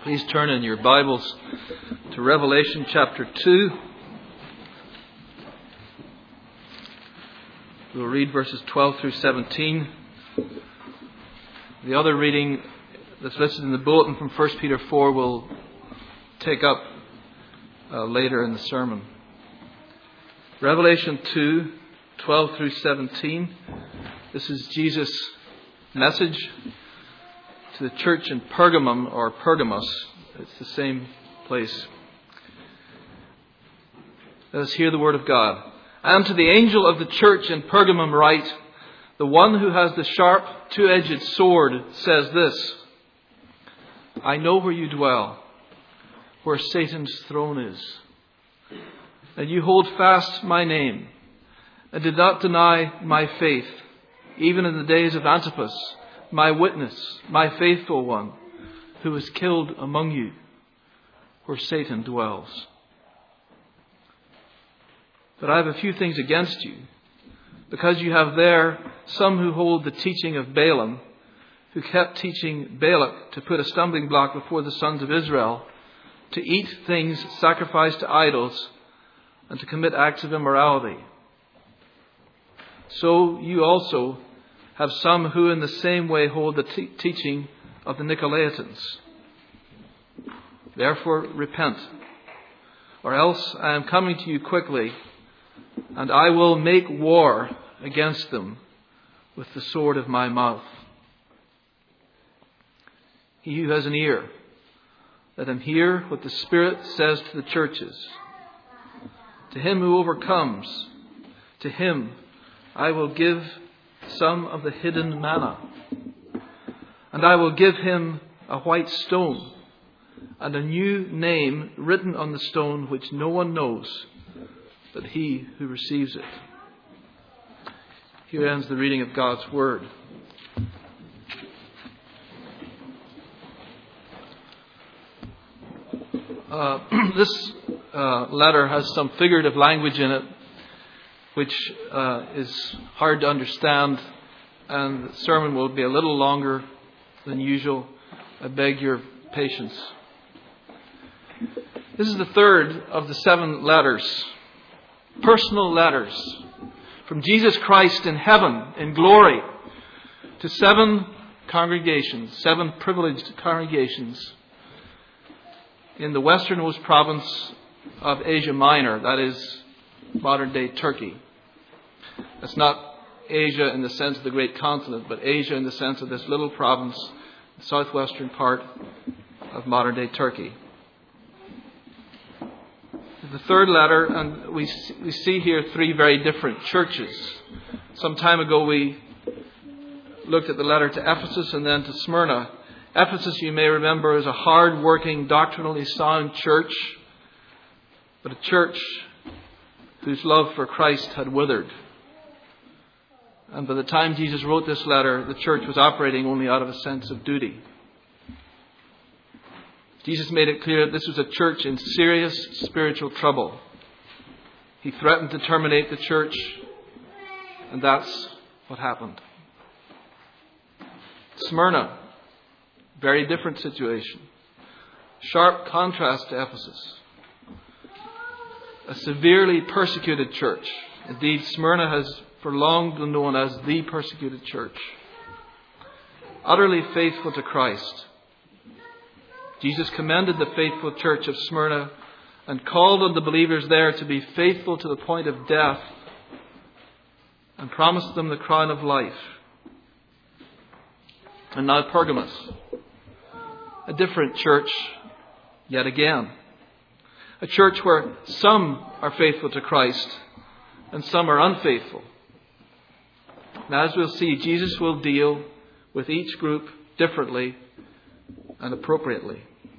Please turn in your Bibles to Revelation chapter 2. We'll read verses 12 through 17. The other reading that's listed in the bulletin from 1 Peter 4 will take up later in the sermon. Revelation 2, 12 through 17. This is Jesus' message to the church in Pergamum or Pergamos. It's the same place. Let us hear the word of God. And to the angel of the church in Pergamum write, the one who has the sharp, two-edged sword says this, I know where you dwell, where Satan's throne is. And you hold fast my name, and did not deny my faith, even in the days of Antipas, my witness, my faithful one, who was killed among you, where Satan dwells. But I have a few things against you, because you have there some who hold the teaching of Balaam, who kept teaching Balak to put a stumbling block before the sons of Israel, to eat things sacrificed to idols, and to commit acts of immorality. So you also have some who in the same way hold the teaching of the Nicolaitans. Therefore repent, or else I am coming to you quickly, and I will make war against them with the sword of my mouth. He who has an ear, let him hear what the Spirit says to the churches. To him who overcomes, to him I will give some of the hidden manna. And I will give him a white stone and a new name written on the stone which no one knows but he who receives it. Here ends the reading of God's Word. This letter has some figurative language in it which is hard to understand, and the sermon will be a little longer than usual. I beg your patience. This is the third of the 7 letters, personal letters from Jesus Christ in heaven, in glory, to 7 congregations, 7 privileged congregations in the westernmost province of Asia Minor, that is modern-day Turkey. It's not Asia in the sense of the great continent, but Asia in the sense of this little province, the southwestern part of modern-day Turkey. The third letter, and we see here 3 very different churches. Some time ago we looked at the letter to Ephesus and then to Smyrna. Ephesus, you may remember, is a hard-working, doctrinally sound church, but a church whose love for Christ had withered. And by the time Jesus wrote this letter, the church was operating only out of a sense of duty. Jesus made it clear that this was a church in serious spiritual trouble. He threatened to terminate the church, and that's what happened. Smyrna, very different situation. Sharp contrast to Ephesus. A severely persecuted church. Indeed, Smyrna has for long been known as the persecuted church. Utterly faithful to Christ. Jesus commended the faithful church of Smyrna and called on the believers there to be faithful to the point of death and promised them the crown of life. And now Pergamos, a different church yet again. A church where some are faithful to Christ and some are unfaithful. And as we'll see, Jesus will deal with each group differently and appropriately.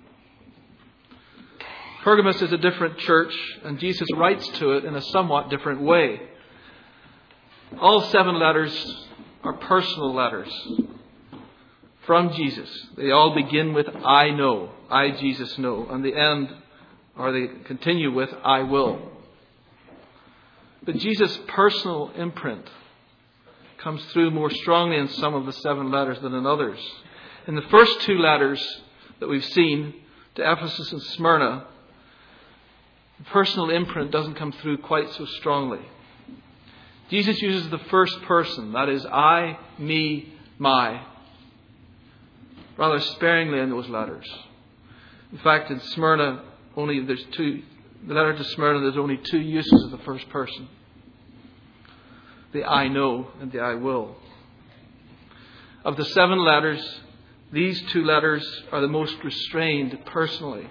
Pergamos is a different church, and Jesus writes to it in a somewhat different way. All 7 letters are personal letters from Jesus. They all begin with I know, I Jesus know, and the end, or they continue with I will. But Jesus' personal imprint comes through more strongly in some of the 7 letters than in others. In the first 2 letters that we've seen, to Ephesus and Smyrna, the personal imprint doesn't come through quite so strongly. Jesus uses the first person, that is, I, me, my, rather sparingly in those letters. In fact, in Smyrna, the letter to Smyrna, there's only two uses of the first person. The I know and the I will. Of the 7 letters, these 2 letters are the most restrained personally.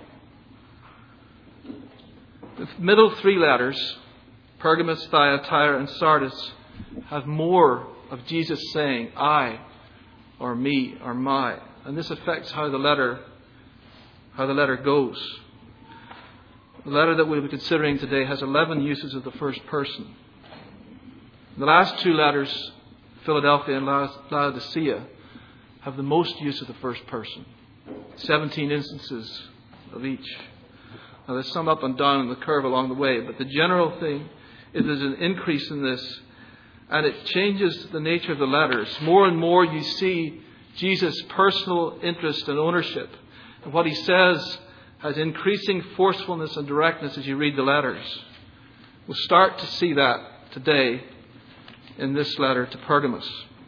The middle 3 letters, Pergamos, Thyatira, and Sardis, have more of Jesus saying I, or me, or my. And this affects how the letter goes. The letter that we'll be considering today has 11 uses of the first person. The last 2 letters, Philadelphia and Laodicea, have the most use of the first person. 17 instances of each. Now there's some up and down in the curve along the way, but the general thing is there's an increase in this, and it changes the nature of the letters. More and more you see Jesus' personal interest and ownership. And what he says has increasing forcefulness and directness as you read the letters. We'll start to see that today in this letter to Pergamos.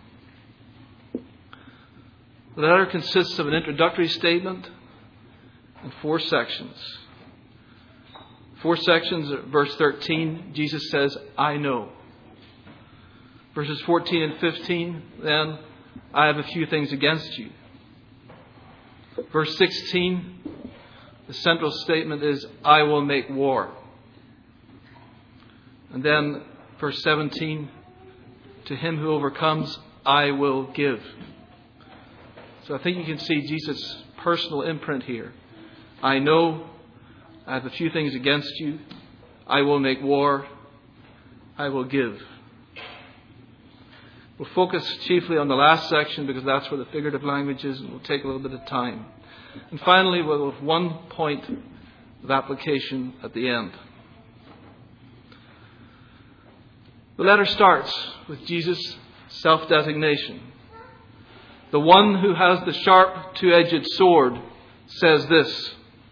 The letter consists of an introductory statement and 4 sections. 4 sections, verse 13, Jesus says, I know. Verses 14 and 15, then, I have a few things against you. Verse 16, the central statement is, I will make war. And then, verse 17, to him who overcomes, I will give. So I think you can see Jesus' personal imprint here. I know, I have a few things against you. I will make war. I will give. We'll focus chiefly on the last section because that's where the figurative language is, and we'll take a little bit of time. And finally, we'll have one point of application at the end. The letter starts with Jesus' self-designation. The one who has the sharp, two-edged sword says this.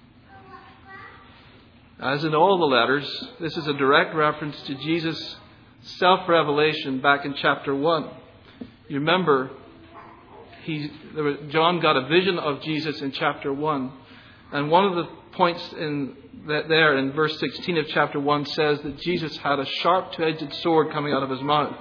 As in all the letters, this is a direct reference to Jesus' self-revelation back in chapter 1. You remember, John got a vision of Jesus in chapter 1. And one of the points in verse 16 of chapter 1 says that Jesus had a sharp two-edged sword coming out of his mouth.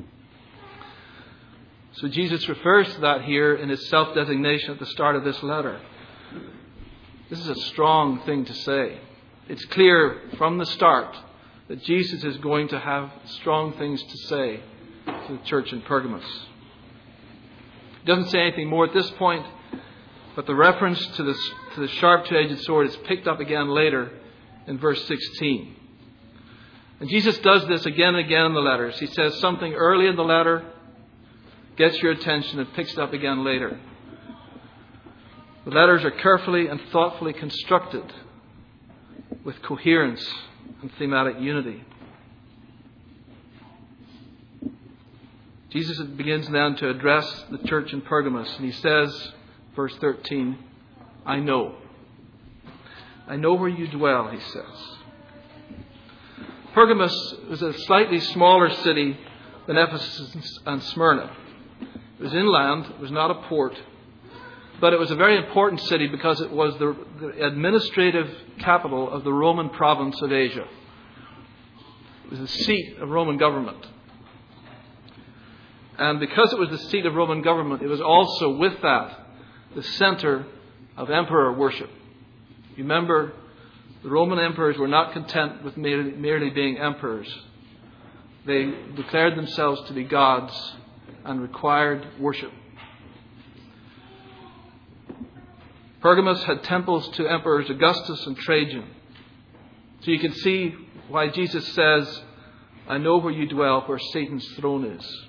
So Jesus refers to that here in his self-designation at the start of this letter. This is a strong thing to say. It's clear from the start that Jesus is going to have strong things to say to the church in Pergamos. He doesn't say anything more at this point, but the reference to the sharp two-edged sword is picked up again later in verse 16. And Jesus does this again and again in the letters. He says something early in the letter, gets your attention, and picks it up again later. The letters are carefully and thoughtfully constructed with coherence and thematic unity. Jesus begins then to address the church in Pergamos, and he says, verse 13, I know. I know where you dwell, he says. Pergamos was a slightly smaller city than Ephesus and Smyrna. It was inland, it was not a port, but it was a very important city because it was the administrative capital of the Roman province of Asia. It was the seat of Roman government. And because it was the seat of Roman government, it was also with that the center of emperor worship. You remember, the Roman emperors were not content with merely being emperors. They declared themselves to be gods and required worship. Pergamos had temples to emperors Augustus and Trajan. So you can see why Jesus says, I know where you dwell, where Satan's throne is.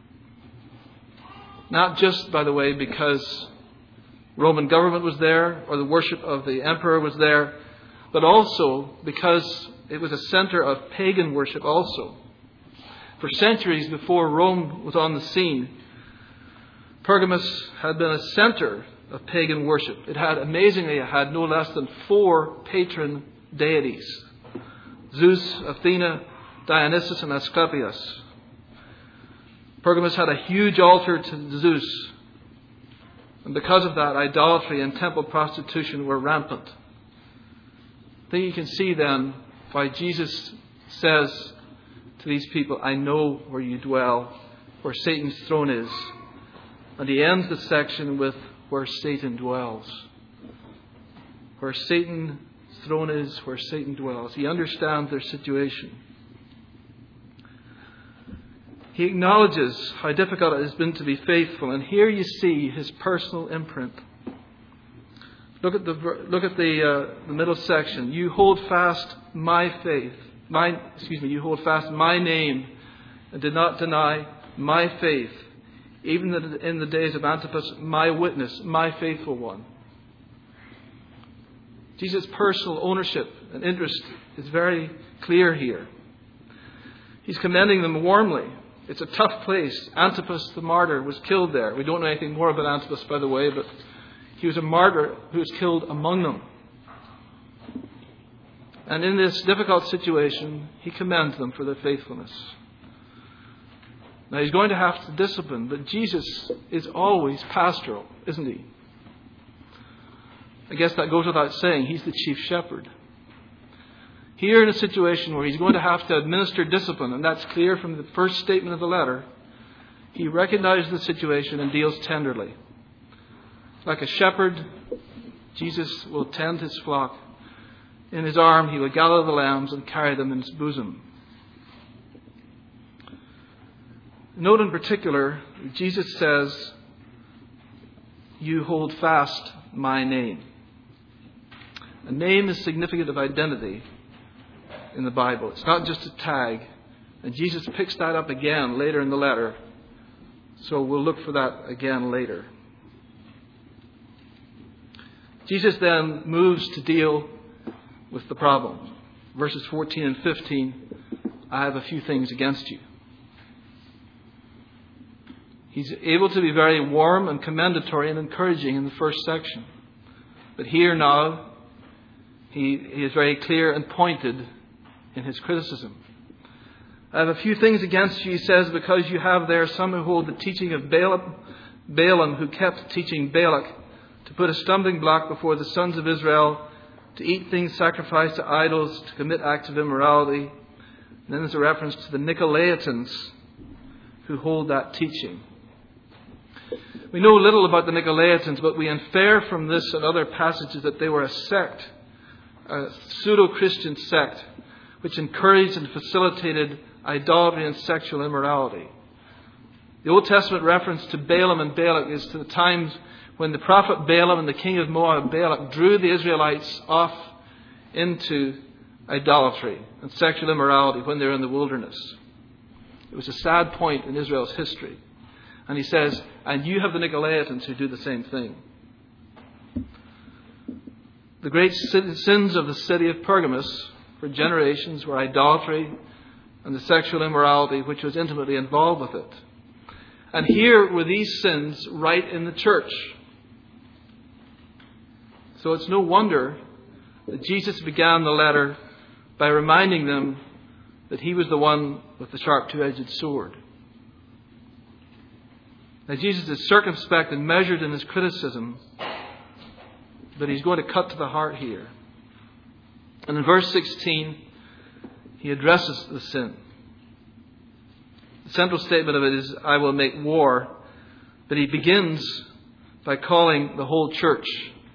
Not just, by the way, because Roman government was there or the worship of the emperor was there, but also because it was a center of pagan worship also. For centuries before Rome was on the scene, Pergamos had been a center of pagan worship. Amazingly, it had no less than 4 patron deities: Zeus, Athena, Dionysus, and Asclepius. Pergamos had a huge altar to Zeus. And because of that, idolatry and temple prostitution were rampant. I think you can see then why Jesus says to these people, "I know where you dwell, where Satan's throne is." And he ends the section with, "Where Satan dwells." Where Satan's throne is, where Satan dwells. He understands their situation. He acknowledges how difficult it has been to be faithful. And here you see his personal imprint. Look at the middle section. "You hold fast my faith. You hold fast my name and did not deny my faith, even in the days of Antipas, my witness, my faithful one." Jesus' personal ownership and interest is very clear here. He's commending them warmly. It's a tough place. Antipas the martyr was killed there. We don't know anything more about Antipas, by the way, but he was a martyr who was killed among them. And in this difficult situation, he commends them for their faithfulness. Now, he's going to have to discipline, but Jesus is always pastoral, isn't he? I guess that goes without saying. He's the chief shepherd. Here, in a situation where he's going to have to administer discipline, and that's clear from the first statement of the letter, he recognizes the situation and deals tenderly. Like a shepherd, Jesus will tend his flock. In his arm, he will gather the lambs and carry them in his bosom. Note in particular, Jesus says, "You hold fast my name." A name is significant of identity in the Bible. It's not just a tag. And Jesus picks that up again later in the letter. So we'll look for that again later. Jesus then moves to deal with the problem. Verses 14 and 15, "I have a few things against you." He's able to be very warm and commendatory and encouraging in the first section. But here now, he is very clear and pointed in his criticism. "I have a few things against you," he says, "because you have there some who hold the teaching of Balaam, who kept teaching Balak to put a stumbling block before the sons of Israel, to eat things sacrificed to idols, to commit acts of immorality." And then there's a reference to the Nicolaitans who hold that teaching. We know little about the Nicolaitans, but we infer from this and other passages that they were a sect, a pseudo-Christian sect, which encouraged and facilitated idolatry and sexual immorality. The Old Testament reference to Balaam and Balak is to the times when the prophet Balaam and the king of Moab, Balak, drew the Israelites off into idolatry and sexual immorality when they were in the wilderness. It was a sad point in Israel's history. And he says, "And you have the Nicolaitans who do the same thing." The great sins of the city of Pergamos for generations were idolatry and the sexual immorality which was intimately involved with it. And here were these sins right in the church. So it's no wonder that Jesus began the letter by reminding them that he was the one with the sharp two-edged sword. Now, Jesus is circumspect and measured in his criticism, but he's going to cut to the heart here. And in verse 16, he addresses the sin. The central statement of it is, "I will make war," but he begins by calling the whole church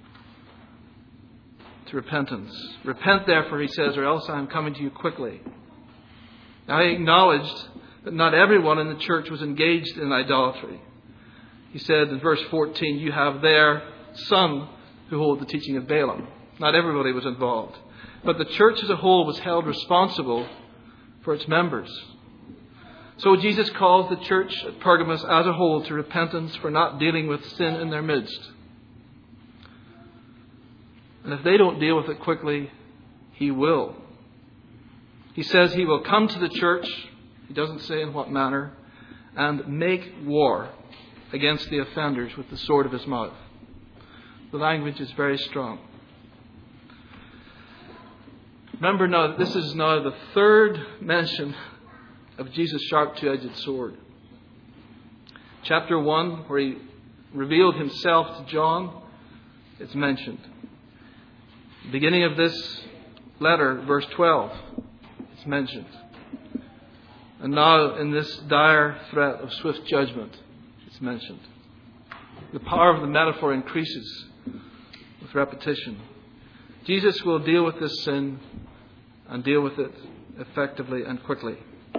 to repentance. "Repent therefore," he says, "or else I am coming to you quickly." Now, he acknowledged that not everyone in the church was engaged in idolatry. He said in verse 14, "You have there some who hold the teaching of Balaam." Not everybody was involved. But the church as a whole was held responsible for its members. So Jesus calls the church at Pergamos as a whole to repentance for not dealing with sin in their midst. And if they don't deal with it quickly, he will. He says he will come to the church, he doesn't say in what manner, and make war against the offenders with the sword of his mouth. The language is very strong. Remember now that this is now the third mention of Jesus' sharp two-edged sword. Chapter 1, where he revealed himself to John, it's mentioned. Beginning of this letter, verse 12, it's mentioned. And now in this dire threat of swift judgment, it's mentioned. The power of the metaphor increases with repetition. Jesus will deal with this sin and deal with it effectively and quickly.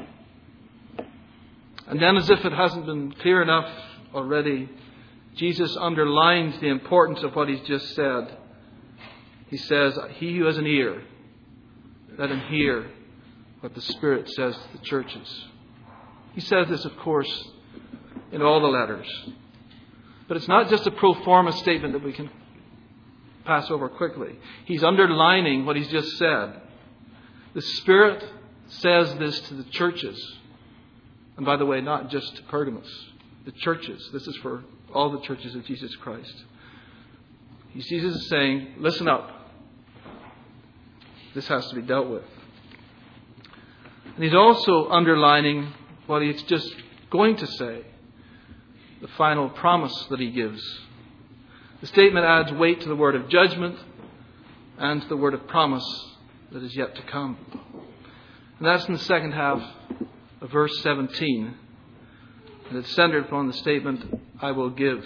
And then, as if it hasn't been clear enough already, Jesus underlines the importance of what he's just said. He says, "He who has an ear, let him hear what the Spirit says to the churches." He says this, of course, in all the letters. But it's not just a pro forma statement that we can pass over quickly. He's underlining what he's just said. The Spirit says this to the churches. And by the way, not just to Pergamos, the churches. This is for all the churches of Jesus Christ. Jesus is saying, listen up. This has to be dealt with. And he's also underlining what he's just going to say. The final promise that he gives. The statement adds weight to the word of judgment and to the word of promise that is yet to come. And that's in the second half of verse 17. And it's centered upon the statement, "I will give."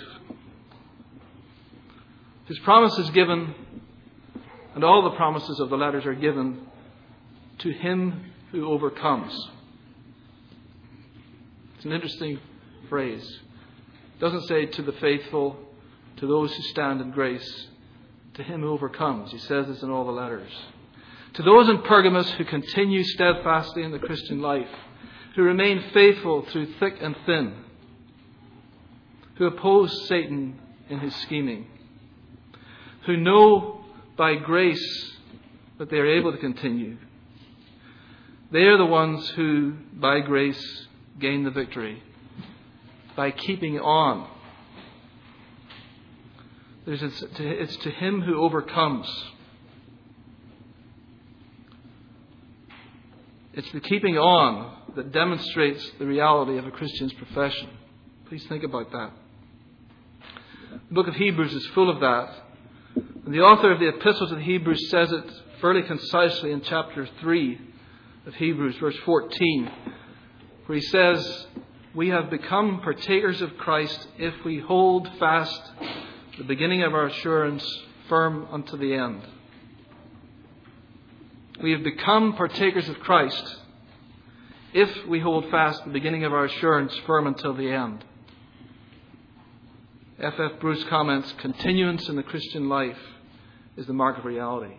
His promise is given, and all the promises of the letters are given to him who overcomes. It's an interesting phrase. It doesn't say to the faithful, to those who stand in grace, to him who overcomes. He says this in all the letters. To those in Pergamos who continue steadfastly in the Christian life, who remain faithful through thick and thin, who oppose Satan in his scheming, who know by grace that they are able to continue. They are the ones who, by grace, gain the victory by keeping on. It's to him who overcomes. It's the keeping on that demonstrates the reality of a Christian's profession. Please think about that. The book of Hebrews is full of that. And the author of the Epistle to the Hebrews says it fairly concisely in chapter 3 of Hebrews, verse 14, where he says, "We have become partakers of Christ if we hold fast the beginning of our assurance firm unto the end." We have become partakers of Christ if we hold fast the beginning of our assurance firm until the end. F.F. Bruce comments, "Continuance in the Christian life is the mark of reality.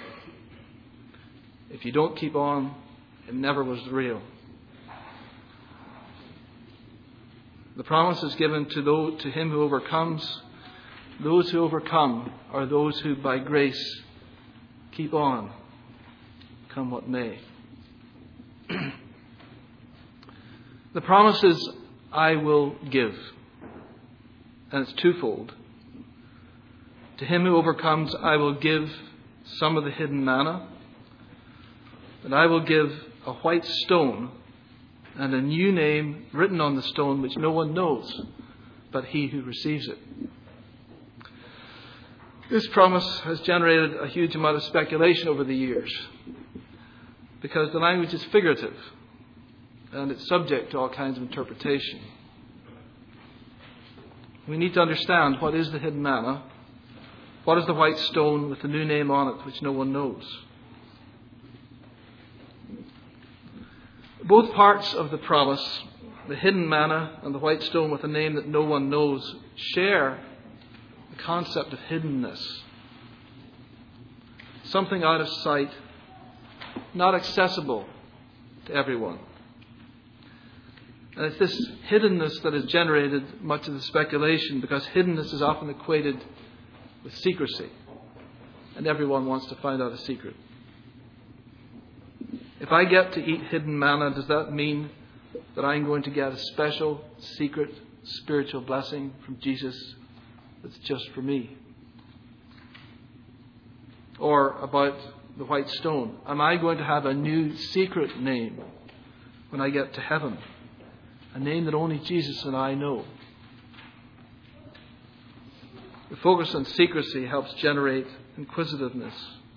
If you don't keep on, it never was real." The promise is given to him who overcomes. Those who overcome are those who by grace keep on, come what may. The promise is, "I will give." And it's twofold. To him who overcomes, I will give some of the hidden manna. And I will give a white stone and a new name written on the stone which no one knows but he who receives it. This promise has generated a huge amount of speculation over the years because the language is figurative and it's subject to all kinds of interpretation. We need to understand what is the hidden manna, what is the white stone with the new name on it which no one knows. Both parts of the promise, the hidden manna and the white stone with a name that no one knows, share the concept of hiddenness. Something out of sight, not accessible to everyone. And it's this hiddenness that has generated much of the speculation, because hiddenness is often equated with secrecy. And everyone wants to find out a secret. If I get to eat hidden manna, does that mean that I'm going to get a special, secret, spiritual blessing from Jesus that's just for me? Or about the white stone. Am I going to have a new secret name when I get to heaven? A name that only Jesus and I know. The focus on secrecy helps generate inquisitiveness.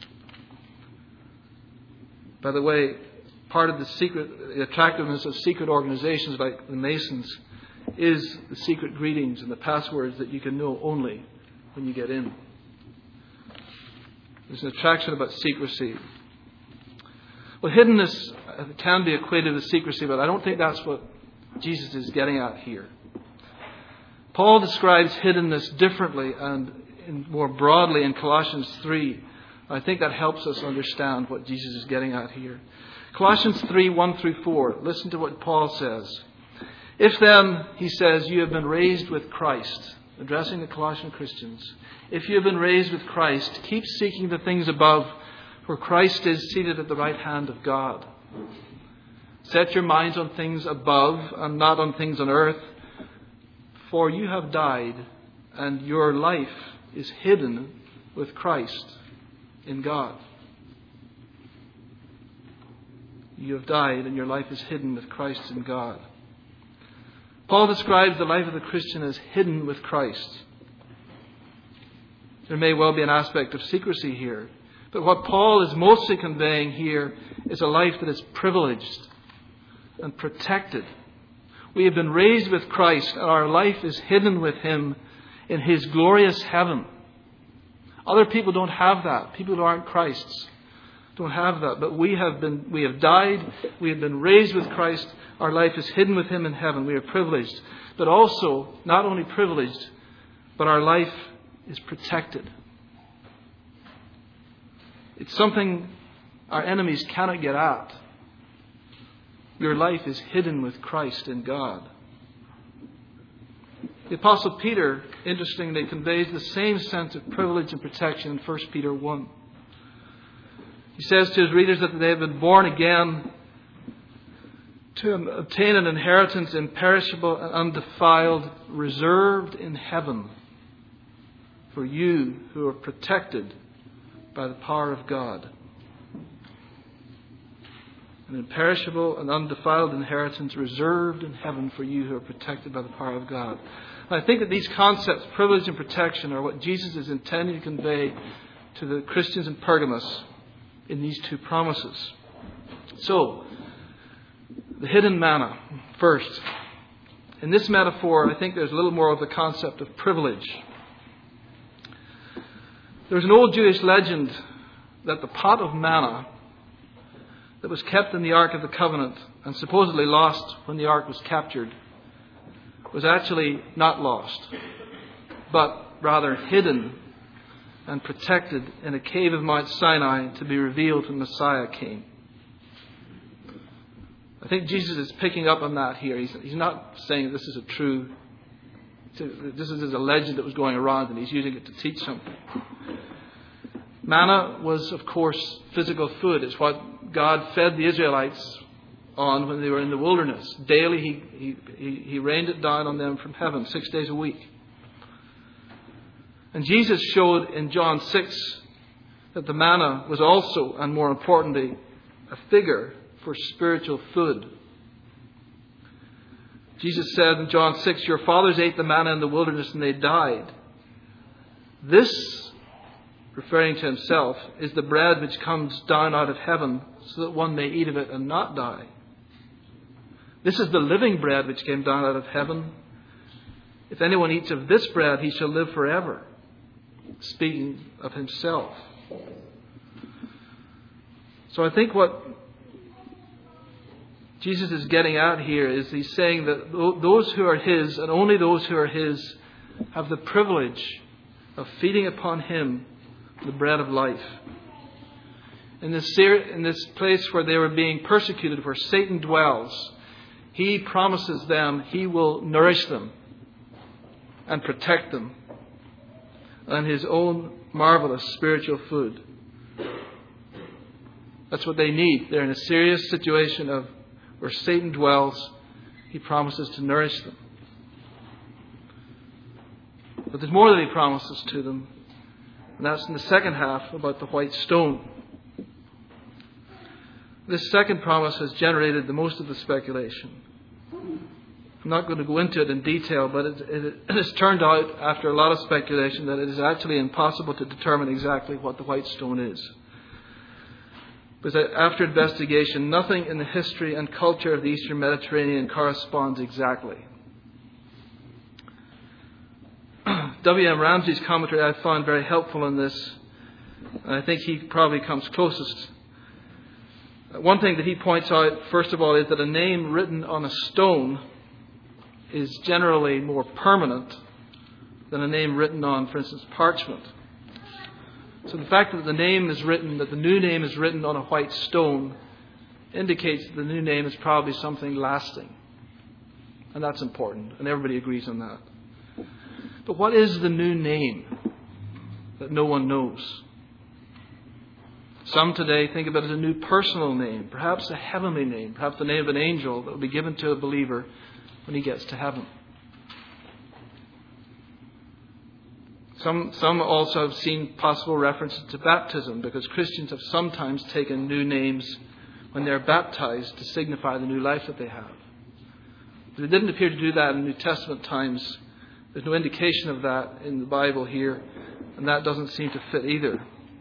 By the way, part of the attractiveness of secret organizations like the Masons is the secret greetings and the passwords that you can know only when you get in. There's an attraction about secrecy. Well, hiddenness can be equated with secrecy, but I don't think that's what Jesus is getting at here. Paul describes hiddenness differently and more broadly in Colossians 3. I think that helps us understand what Jesus is getting at here. Colossians 3, 1 through 4. Listen to what Paul says. If then, he says, you have been raised with Christ, addressing the Colossian Christians, if you have been raised with Christ, keep seeking the things above, where Christ is seated at the right hand of God. Set your minds on things above and not on things on earth, for you have died, and your life is hidden with Christ in God. You have died, and your life is hidden with Christ in God. Paul describes the life of the Christian as hidden with Christ. There may well be an aspect of secrecy here, but what Paul is mostly conveying here is a life that is privileged and protected. We have been raised with Christ, and our life is hidden with Him in His glorious heaven. Other people don't have that. People who aren't Christ's don't have that. But we have died. We have been raised with Christ. Our life is hidden with Him in heaven. We are privileged. But also, not only privileged, but our life is protected. It's something our enemies cannot get at. Your life is hidden with Christ in God. The Apostle Peter, interestingly, conveys the same sense of privilege and protection in 1 Peter 1. He says to his readers that they have been born again to obtain an inheritance imperishable and undefiled, reserved in heaven for you who are protected by the power of God. An imperishable and undefiled inheritance reserved in heaven for you who are protected by the power of God. And I think that these concepts, privilege and protection, are what Jesus is intending to convey to the Christians in Pergamos in these two promises. So, the hidden manna, first. In this metaphor, I think there's a little more of the concept of privilege. There's an old Jewish legend that the pot of manna that was kept in the Ark of the Covenant and supposedly lost when the Ark was captured was actually not lost, but rather hidden and protected in a cave of Mount Sinai to be revealed when Messiah came. I think Jesus is picking up on that here. He's not saying this is this is a legend that was going around and he's using it to teach something. Manna was, of course, physical food. It's what God fed the Israelites on when they were in the wilderness. Daily, He rained it down on them from heaven 6 days a week. And Jesus showed in John 6 that the manna was also, and more importantly, a figure for spiritual food. Jesus said in John 6, your fathers ate the manna in the wilderness and they died. This, referring to Himself, is the bread which comes down out of heaven so that one may eat of it and not die. This is the living bread which came down out of heaven. If anyone eats of this bread, he shall live forever. Speaking of Himself. So I think what Jesus is getting at here is He's saying that those who are His, and only those who are His, have the privilege of feeding upon Him the bread of life. In this place where they were being persecuted, where Satan dwells, He promises them He will nourish them and protect them and His own marvelous spiritual food. That's what they need. They're in a serious situation of where Satan dwells. He promises to nourish them. But there's more that He promises to them. And that's in the second half about the white stone. This second promise has generated the most of the speculation. I'm not going to go into it in detail, but it has turned out, after a lot of speculation, that it is actually impossible to determine exactly what the white stone is. Because after investigation, nothing in the history and culture of the Eastern Mediterranean corresponds exactly. W.M. Ramsey's commentary I found very helpful in this, and I think he probably comes closest. One thing that he points out, first of all, is that a name written on a stone is generally more permanent than a name written on, for instance, parchment. So the fact that the name is written, that the new name is written on a white stone, indicates that the new name is probably something lasting. And that's important, and everybody agrees on that. But what is the new name that no one knows? Some today think of it as a new personal name, perhaps a heavenly name, perhaps the name of an angel that will be given to a believer when he gets to heaven. Some also have seen possible references to baptism, because Christians have sometimes taken new names when they're baptized to signify the new life that they have. But they didn't appear to do that in New Testament times. There's no indication of that in the Bible here, and that doesn't seem to fit either.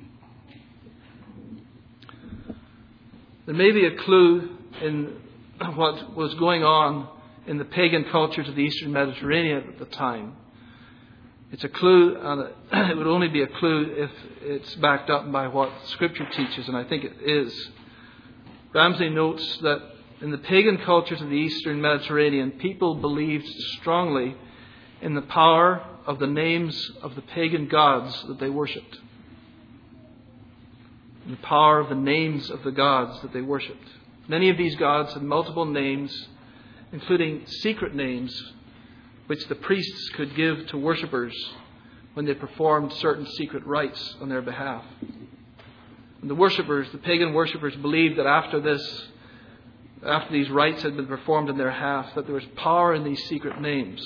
There may be a clue in what was going on in the pagan cultures of the Eastern Mediterranean at the time. It's a clue, and it would only be a clue if it's backed up by what Scripture teaches, and I think it is. Ramsey notes that in the pagan cultures of the Eastern Mediterranean, people believed strongly in the power of the names of the pagan gods that they worshipped. The power of the names of the gods that they worshipped. Many of these gods had multiple names, including secret names, which the priests could give to worshippers when they performed certain secret rites on their behalf. And the worshippers, the pagan worshippers, believed that after these rites had been performed on their behalf, that there was power in these secret names.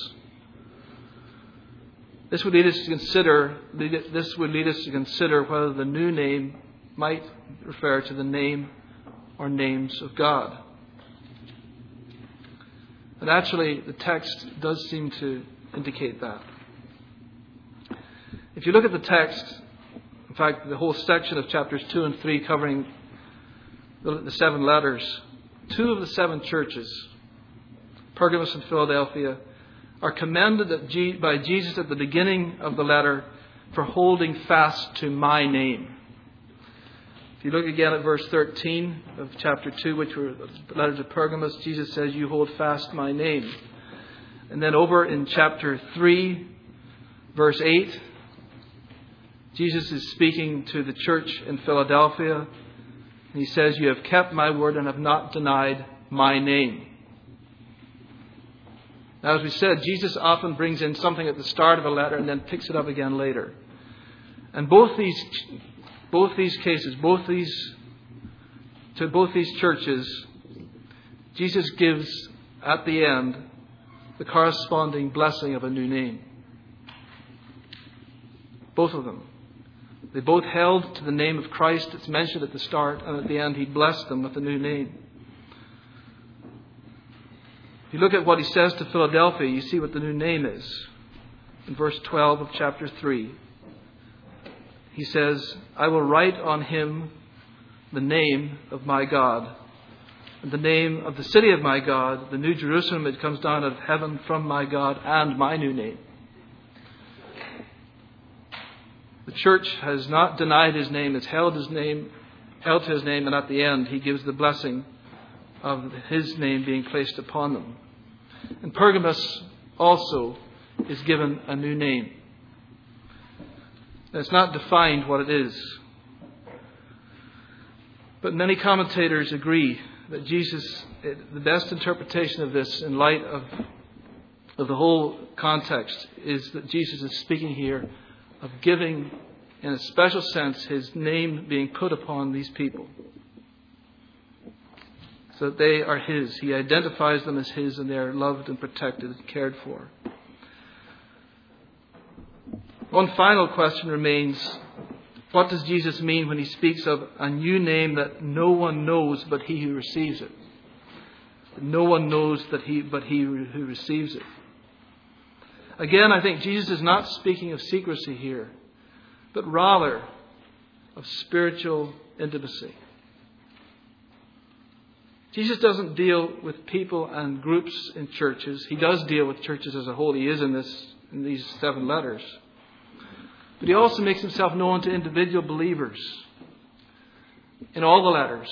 This would lead us to consider whether the new name might refer to the name or names of God. And actually, the text does seem to indicate that. If you look at the text, in fact, the whole section of chapters 2 and 3 covering the 7 letters, 2 of the 7 churches, Pergamos and Philadelphia, are commended by Jesus at the beginning of the letter for holding fast to my name. If you look again at verse 13 of chapter 2, which were the letters of Pergamos, Jesus says, "You hold fast my name." And then over in chapter 3, verse 8, Jesus is speaking to the church in Philadelphia. And he says, "You have kept my word and have not denied my name." Now, as we said, Jesus often brings in something at the start of a letter and then picks it up again later. And both these churches, Jesus gives at the end the corresponding blessing of a new name. Both of them. They both held to the name of Christ. It's mentioned at the start, and at the end he blessed them with a new name. If you look at what he says to Philadelphia, you see what the new name is. In verse 12 of chapter 3. He says, "I will write on him the name of my God, and the name of the city of my God, the new Jerusalem that comes down out of heaven from my God, and my new name." The church has not denied his name, it's held to his name, and at the end he gives the blessing of his name being placed upon them. And Pergamos also is given a new name. It's not defined what it is. But many commentators agree that the best interpretation of this in light of the whole context is that Jesus is speaking here of giving, in a special sense, his name being put upon these people. So that they are his. He identifies them as his, and they are loved and protected and cared for. One final question remains. What does Jesus mean when he speaks of a new name that no one knows but he who receives it? No one knows but he who receives it. Again, I think Jesus is not speaking of secrecy here, but rather of spiritual intimacy. Jesus doesn't deal with people and groups in churches. He does deal with churches as a whole. He is in these 7 letters. But he also makes himself known to individual believers in all the letters.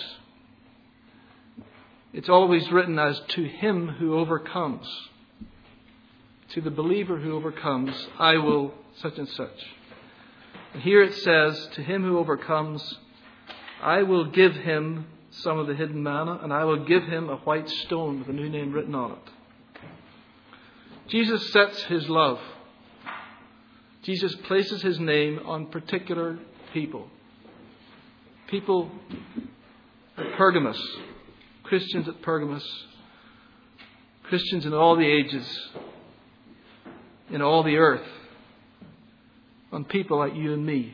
It's always written as to him who overcomes. To the believer who overcomes, I will such and such. And here it says, to him who overcomes, I will give him some of the hidden manna, and I will give him a white stone with a new name written on it. Jesus sets his love. Jesus places his name on particular people. People at Pergamos, Christians at Pergamos, Christians in all the ages, in all the earth, on people like you and me.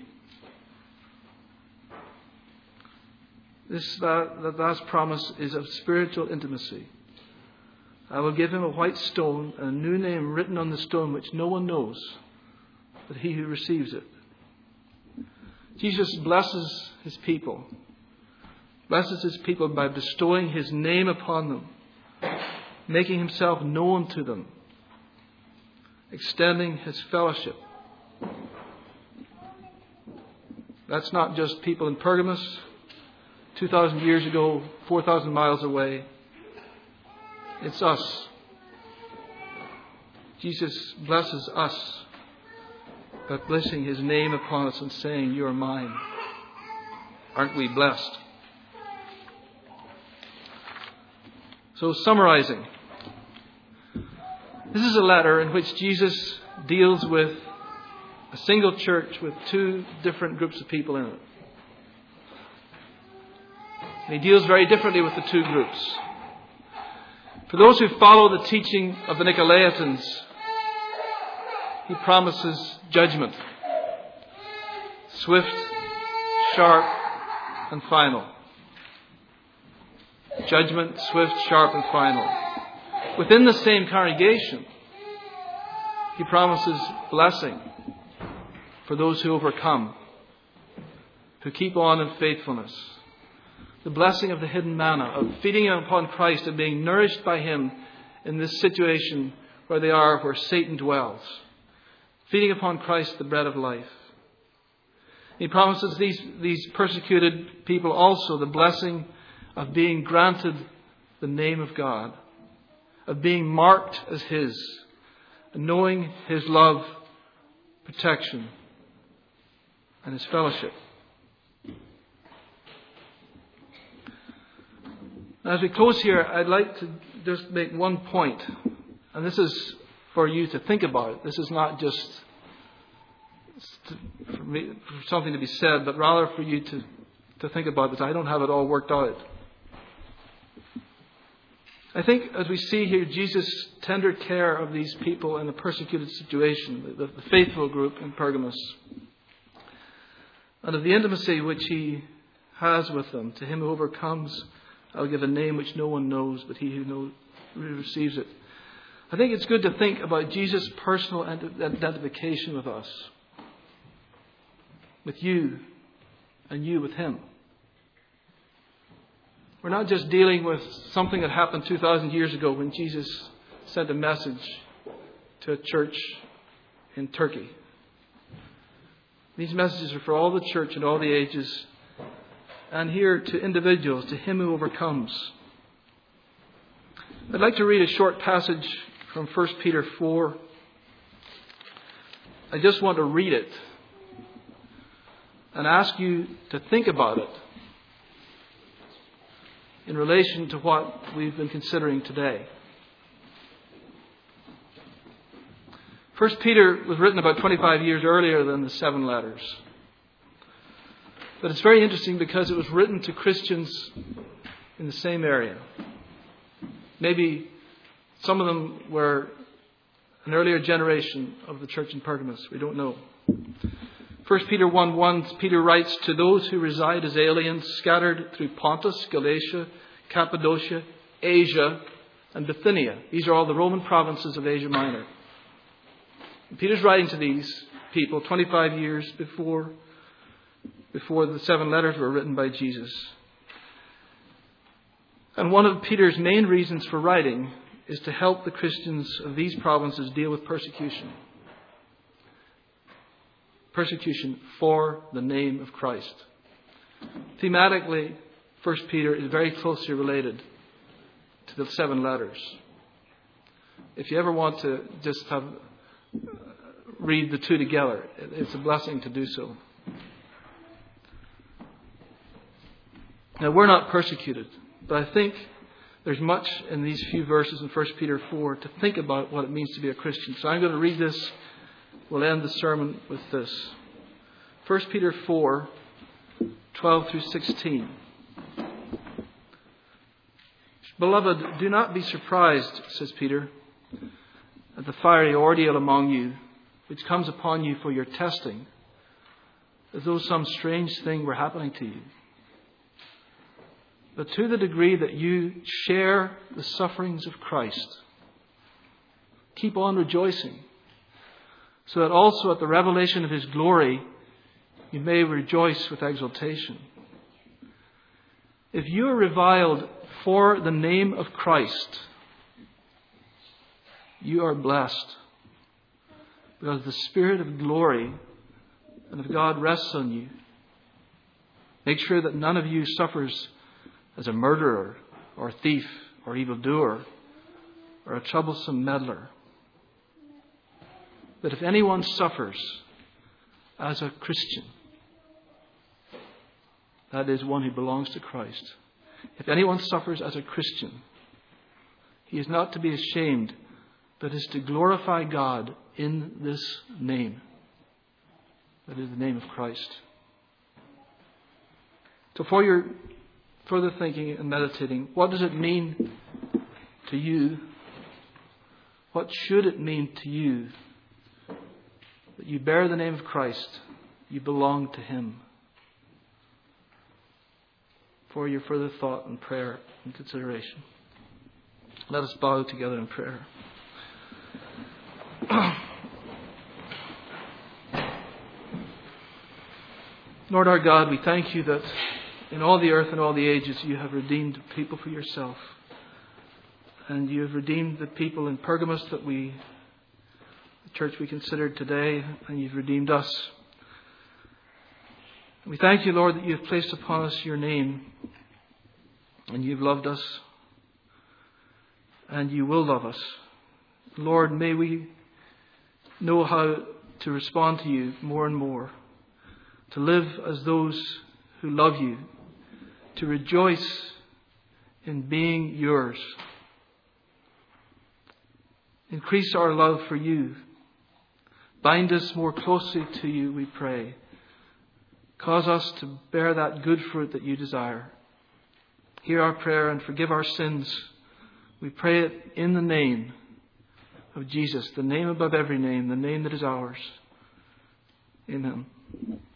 That last promise is of spiritual intimacy. I will give him a white stone and a new name written on the stone which no one knows but he who receives it. Jesus blesses his people. Blesses his people by bestowing his name upon them, making himself known to them, extending his fellowship. That's not just people in Pergamos, 2,000 years ago, 4,000 miles away. It's us. Jesus blesses us by placing his name upon us and saying, you are mine. Aren't we blessed? So summarizing, this is a letter in which Jesus deals with a single church with 2 different groups of people in it. And he deals very differently with the 2 groups. For those who follow the teaching of the Nicolaitans, he promises judgment. Swift, sharp, and final. Judgment, swift, sharp, and final. Within the same congregation, he promises blessing for those who overcome, who keep on in faithfulness. The blessing of the hidden manna, of feeding upon Christ and being nourished by him in this situation where they are, where Satan dwells. Feeding upon Christ, the bread of life. He promises these persecuted people also the blessing of being granted the name of God, of being marked as his, and knowing his love, protection, and his fellowship. Now, as we close here, I'd like to just make one point, and this is for you to think about. This is not just for something to be said, but rather for you to think about this. I don't have it all worked out. I think as we see here Jesus' tender care of these people in a persecuted situation, the faithful group in Pergamos, and of the intimacy which he has with them. To him who overcomes, I'll give a name which no one knows, but he who receives it. I think it's good to think about Jesus' personal identification with us, with you, and you with him. We're not just dealing with something that happened 2,000 years ago when Jesus sent a message to a church in Turkey. These messages are for all the church in all the ages, and here to individuals, to him who overcomes. I'd like to read a short passage from 1 Peter 4. I just want to read it and ask you to think about it in relation to what we've been considering today. 1 Peter was written about 25 years earlier than the 7 letters. But it's very interesting because it was written to Christians in the same area. Maybe some of them were an earlier generation of the church in Pergamos. We don't know. 1 Peter 1:1, Peter writes, "To those who reside as aliens, scattered through Pontus, Galatia, Cappadocia, Asia, and Bithynia." These are all the Roman provinces of Asia Minor. And Peter's writing to these people 25 years before the 7 letters were written by Jesus. And one of Peter's main reasons for writing is to help the Christians of these provinces deal with persecution. Persecution for the name of Christ. Thematically, 1 Peter is very closely related to the 7 letters. If you ever want to just read the two together, it's a blessing to do so. Now, we're not persecuted, but I think there's much in these few verses in 1 Peter 4 to think about what it means to be a Christian. So I'm going to read this. We'll end the sermon with this. 1 Peter 4, 12 through 16. "Beloved, do not be surprised," says Peter, "at the fiery ordeal among you, which comes upon you for your testing, as though some strange thing were happening to you. But to the degree that you share the sufferings of Christ, keep on rejoicing, so that also at the revelation of His glory you may rejoice with exultation. If you are reviled for the name of Christ, you are blessed, because the Spirit of glory and of God rests on you. Make sure that none of you suffers as a murderer or a thief or evildoer or a troublesome meddler. But if anyone suffers as a Christian, that is, one who belongs to Christ, if anyone suffers as a Christian, he is not to be ashamed, but is to glorify God in this name. That is the name of Christ." So for your further thinking and meditating, what does it mean to you? What should it mean to you that you bear the name of Christ, you belong to Him? For your further thought and prayer and consideration, let us bow together in prayer. Lord our God, we thank You that in all the earth and all the ages You have redeemed people for Yourself. And You have redeemed the people in Pergamos the church we considered today, and You've redeemed us. We thank You, Lord, that You have placed upon us Your name, and You've loved us, and You will love us. Lord, may we know how to respond to You more and more, to live as those who love You, to rejoice in being Yours. Increase our love for You. Bind us more closely to You, we pray. Cause us to bear that good fruit that You desire. Hear our prayer and forgive our sins. We pray it in the name of Jesus, the name above every name, the name that is ours. Amen.